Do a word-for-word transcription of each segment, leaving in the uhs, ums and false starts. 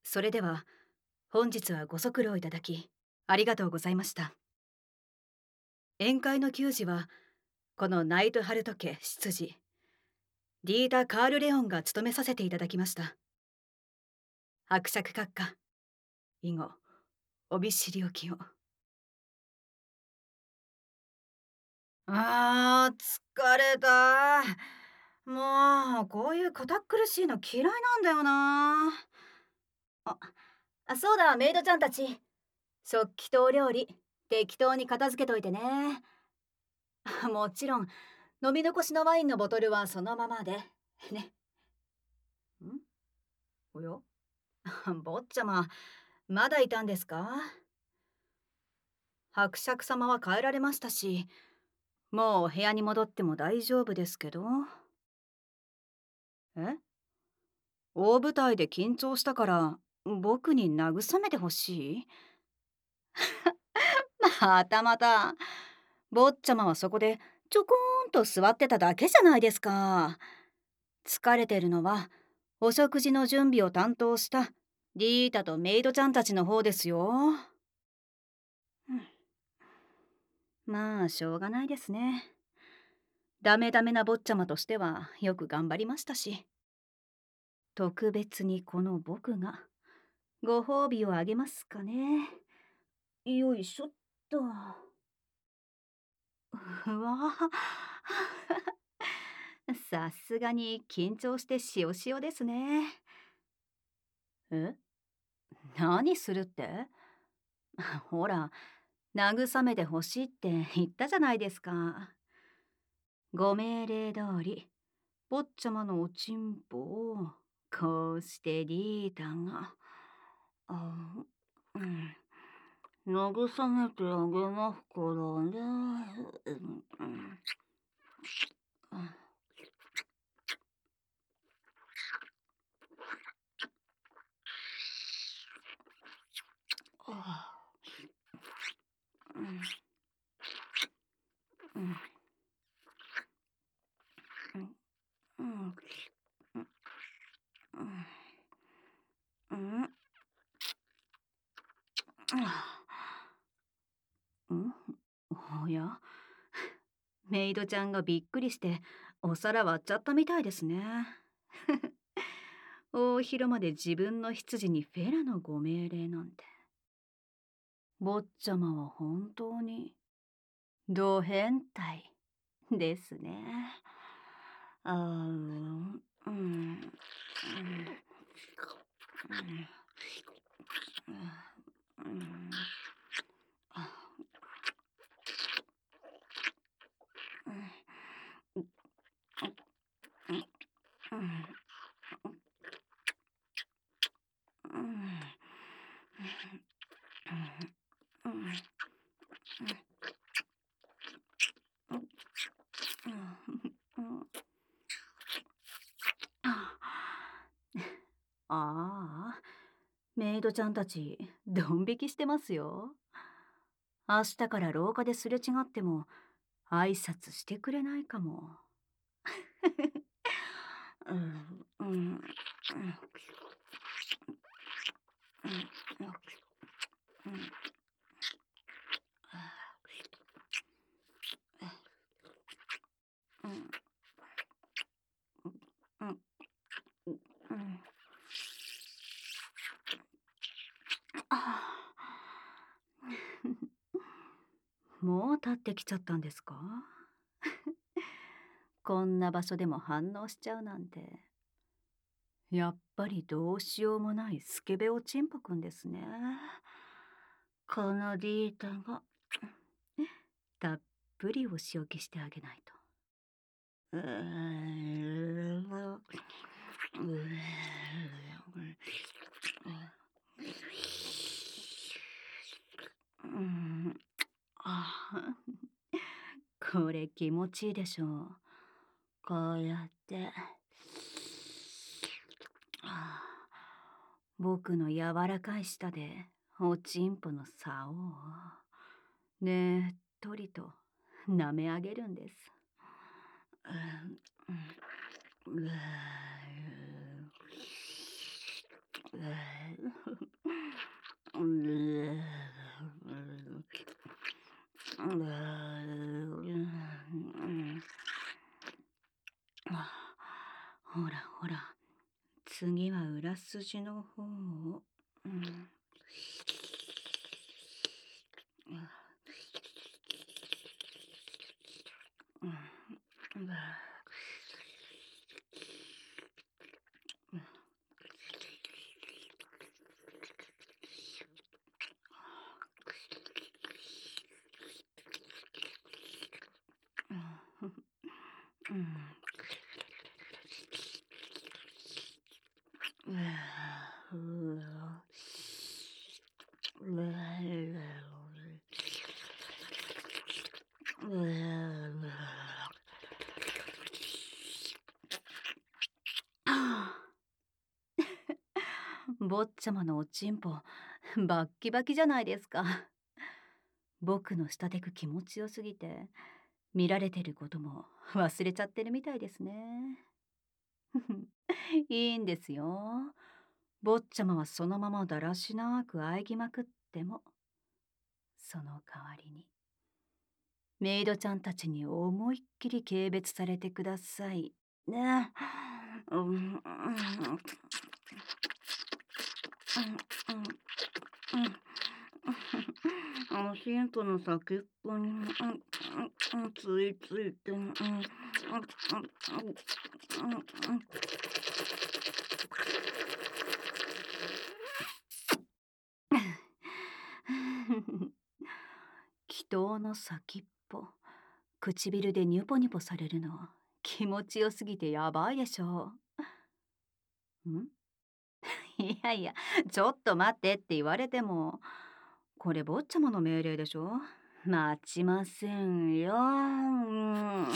それでは本日はご足労いただきありがとうございました。宴会の給仕はこのナイトハルト家執事ディータ・カール・レオンが務めさせていただきました。伯爵閣下、以後お見知りおきを。あー疲れた。もうこういう堅苦しいの嫌いなんだよな。あ、あそうだ、メイドちゃんたち、食器とお料理適当に片付けといてね。もちろん飲み残しのワインのボトルはそのままでね。んおや坊ちゃま、まだいたんですか？伯爵様は帰られましたし、もうお部屋に戻っても大丈夫ですけど。え大舞台で緊張したから僕に慰めてほしい？またまた。坊ちゃまはそこでちょこーんと座ってただけじゃないですか。疲れてるのはお食事の準備を担当したディータとメイドちゃんたちの方ですよ。うん、まあしょうがないですね。ダメダメな坊ちゃまとしてはよく頑張りましたし、特別にこの僕がご褒美をあげますかね。よいしょっと。うわさすがに緊張してしおしおですね。え何するって？ほら、慰めてほしいって言ったじゃないですか。ご命令通り、坊ちゃまのおちんぽをこうしてリータが、あ、うん、慰めてあげますからね。うんうんあうんうんうんうんうんうんおや、メイドちゃんがびっくりしてお皿割っちゃったみたいですね。大広間で自分の執事にフェラのご命令なんて。坊ちゃまは本当にド変態ですね。あーうんうんうんうんああ、メイドちゃんたち、ドン引きしてますよ。明日から廊下ですれ違っても、挨拶してくれないかも。うんうんうんうんあもう立ってきちゃったんですか？こんな場所でも反応しちゃうなんて。やっぱりどうしようもないスケベおちんぽくんですね。このディータがたっぷりお仕置きしてあげないと。うーんあこれ気持ちいいでしょう。こうやってあ僕の柔らかい舌でおちんぽの竿をねっとりと舐め上げるんです。うんうんうほらほら、次は裏筋の方を。うん。坊ちゃまのおちんぽバッキバキじゃないですか。僕のしたてく気持ちよすぎて見られてることも忘れちゃってるみたいですね。いいんですよ。坊ちゃまはそのままだらしなく喘ぎまくっても、その代わりにメイドちゃんたちに思いっきり軽蔑されてくださいね。うんうんうんうんあのヒントの先っぽに、うんうんうん、ついついて、うんうんうんうん祈祷の先っぽ、唇でニュポニュポされるの気持ちよすぎてやばいでしょう。んいやいや、ちょっと待ってって言われても、これ坊ちゃまの命令でしょ。待ちませんよ。うん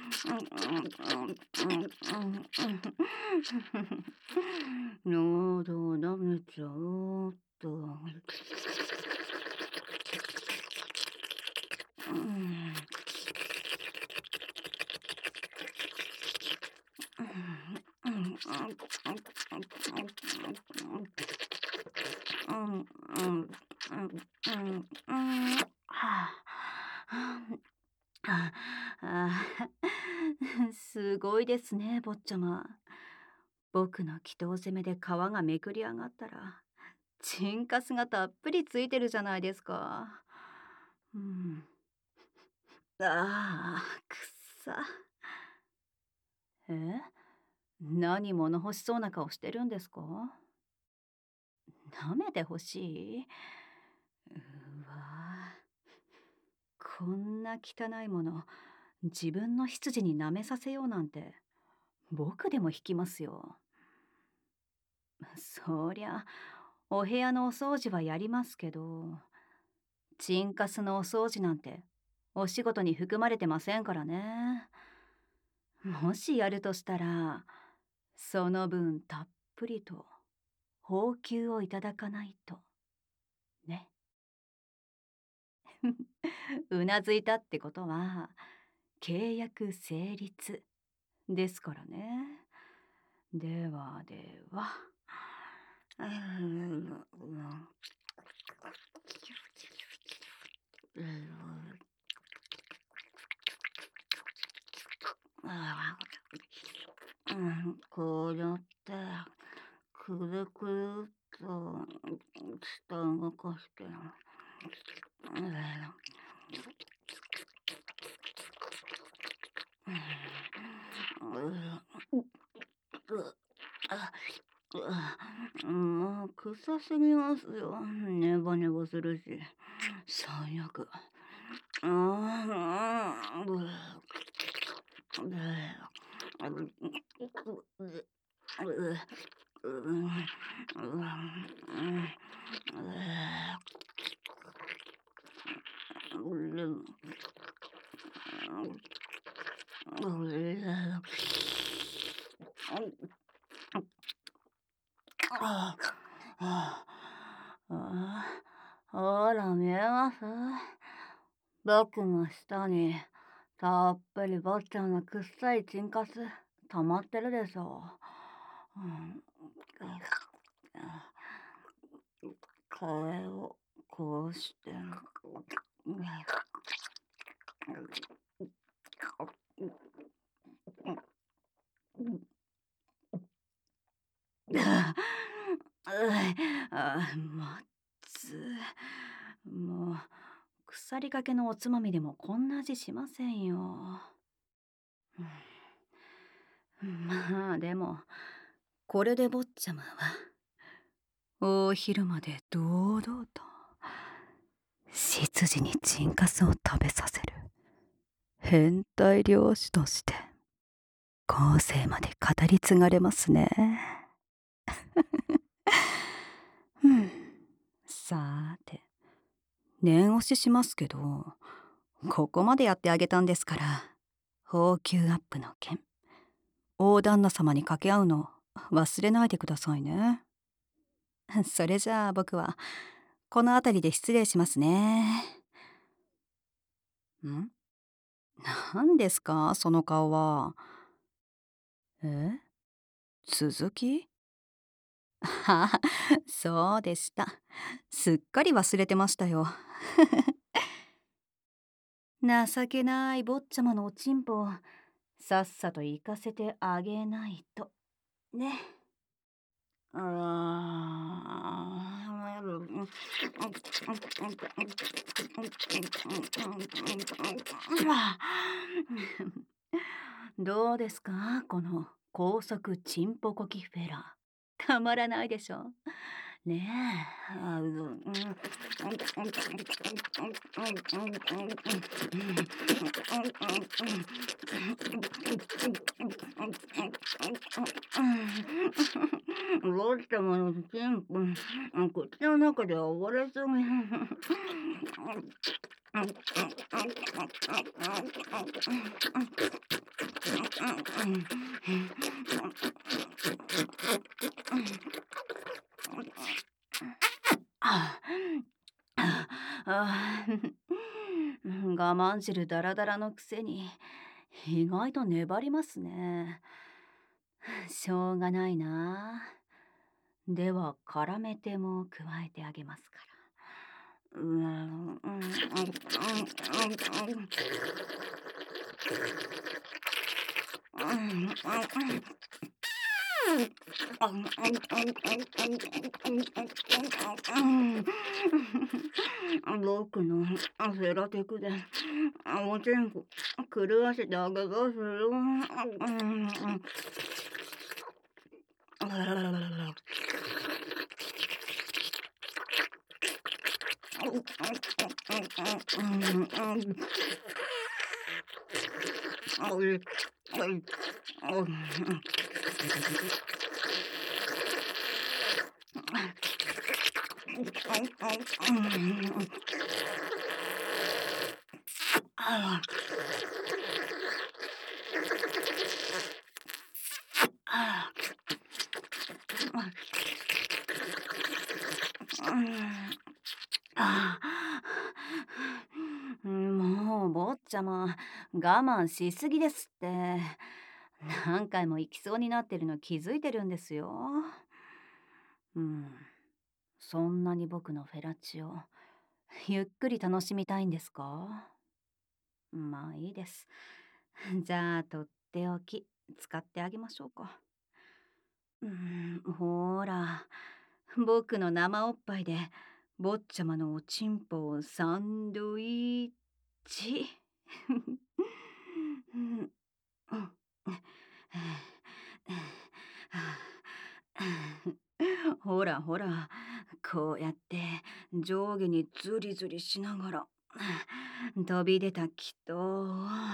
喉舐めちゃおうっと。うんうんうんうんうんはああすごいですね、坊ちゃま。僕の祈祷攻めで皮がめくり上がったら、チンカスがたっぷりついてるじゃないですか。うん。ああ、くっさ。え何物欲しそうな顔してるんですか？舐めてほしい？うわ、こんな汚いもの、自分の執事に舐めさせようなんて、僕でも引きますよ。そりゃ、お部屋のお掃除はやりますけど、チンカスのお掃除なんて、お仕事に含まれてませんからね。もしやるとしたら、その分たっぷりと、報給をいただかないと。ね。うなずいたってことは、契約成立ですからね。ではでは。うーんうん、こうやって、くるくるっと下動かして、もう臭すぎますよ。ネバネバするし。最悪。ああ、うあああほら見えます？僕の下にたっぷり坊ちゃんのくっさいチンカス溜まってるでしょ。うんれをこうして。ああ、まずもう腐りかけのおつまみでもこんな味しませんよ。まあでもこれで坊ちゃまは大昼まで堂々と執事にチンカスを食べさせる変態漁師として後世まで語り継がれますね。うん、さーて念押ししますけど、ここまでやってあげたんですから、宝給アップの件大旦那様に掛け合うの忘れないでくださいね。それじゃあ僕はこの辺りで失礼しますね。ん？何ですかその顔は。え？続き？はあ、そうでした。すっかり忘れてましたよ。情けない坊ちゃまのおちんぽをさっさと行かせてあげないとね。うーん。どうですかこの高速チンポコキフェラ。たまらないでしょねえ。あううんどうしたものチンポ、口の中で溺れすぎ。あああ我慢汁ダラダラのくせに意外と粘りますね。しょうがないな。では絡めても加えてあげますから。うわんうんうんうん僕のフェラテクでおちんこ狂わせてあげますよ。もう坊ちゃま我慢しすぎですって。何回も行きそうになってるの気づいてるんですよ。うん、そんなに僕のフェラチオゆっくり楽しみたいんですか？まあいいです。じゃあとっておき使ってあげましょうか。うん、ほら僕の生おっぱいで坊ちゃまのおちんぽをサンドイッチ。うんうんほらほらこうやって上下にズリズリしながら飛び出た気と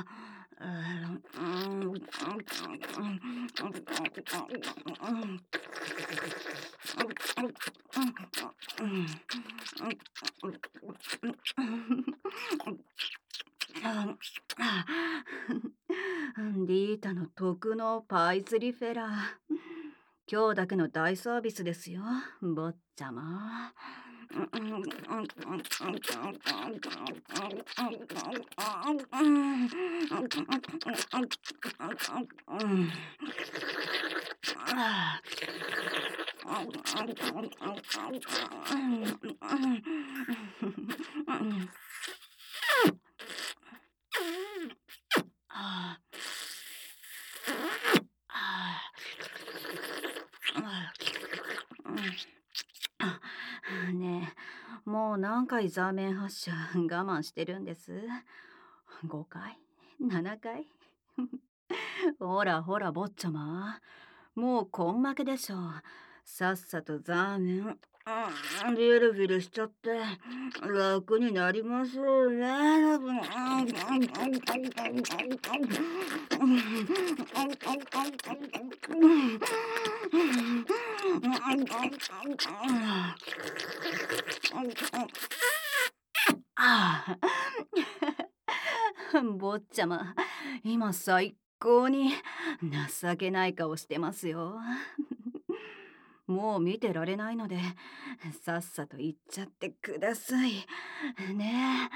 リータの特納パイズリフェラー。今日だけの大サービスですよ、坊ちゃま。 ああ、あねえ、もう何回ザーメン発射我慢してるんです？ごかい？ななかい？ほらほら、坊ちゃま。もう根負けでしょ。さっさとザーメン、うん、ビルビルしちゃって楽になりますよね。ああ、坊ちゃま、今最高に情けない顔してますよ。もう見てられないので、さっさと行っちゃってください。ね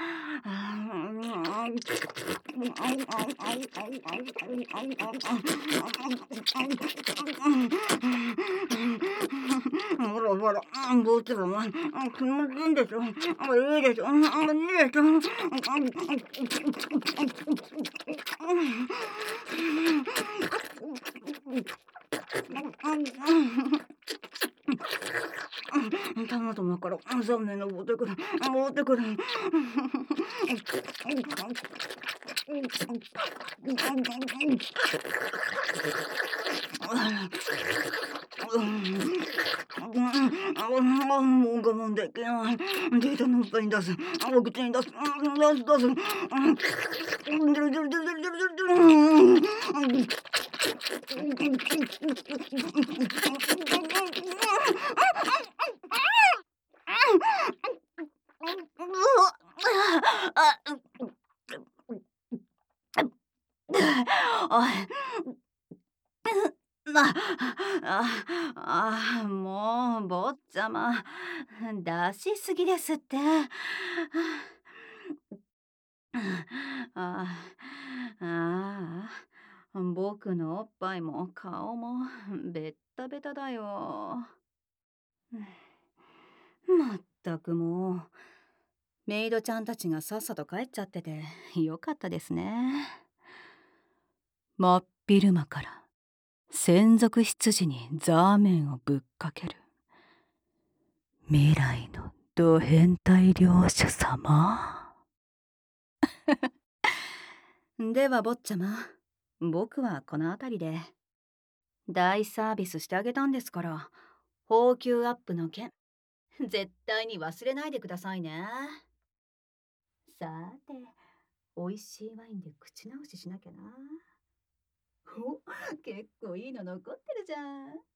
え。ほらほら、ぼちらも気持ちいいんでしょ。いいでしょ。いいでしょ。たまたまからザーメン登ってくる、登ってくる。もう我慢できない。データのっぱいに出す。お口に出す。出す出す。おい。あ、あ、あ、もう、坊ちゃま、出しすぎですって。ああ、あ僕のおっぱいも顔もベッタベタだよ。まったくもう、メイドちゃんたちがさっさと帰っちゃっててよかったですね。真っ昼間から専属執事にザーメンをぶっかける未来のド変態領主様。では坊ちゃま、僕はこの辺りで大サービスしてあげたんですから、高級アップの件絶対に忘れないでくださいね。さて、美味しいワインで口直ししなきゃな。お、結構いいの残ってるじゃん。